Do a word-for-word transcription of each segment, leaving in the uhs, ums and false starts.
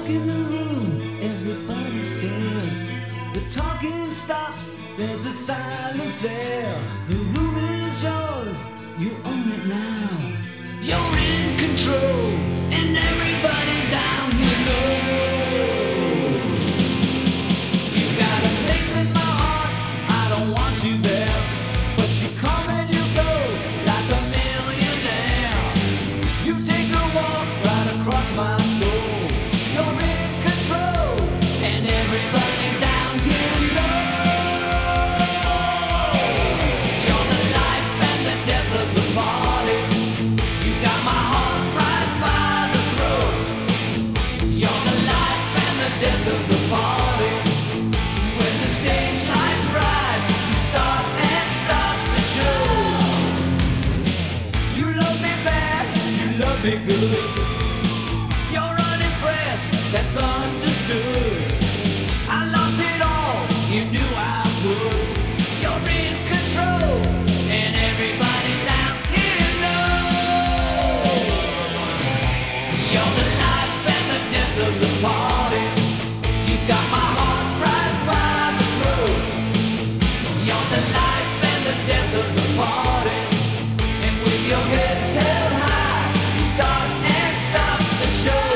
walk in the room, everybody stares. The talking stops, there's a silence there. The room is yours, you own it now. You're in control, and everybody down here knows. You got a place in my heart, I don't want you there. But you come and you go, like a millionaire. You take a walk right across my soul. You're in control, and everybody down here knows. You're the life and the death of the party. You got my heart right by the throat. You're the life and the death of the party. When the stage lights rise, you start and stop the show. You love me bad, you love me good. You're unimpressed, that's understood. I lost it all, you knew I would. You're in control, and everybody down here knows. You're the life and the death of the party. You got my heart right by the throat. You're the life and the death of the party. And with your head held high, you start and stop the show.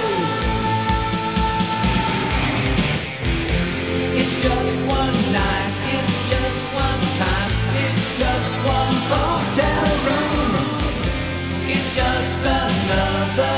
It's just one night, it's just one time, it's just one hotel room. It's just another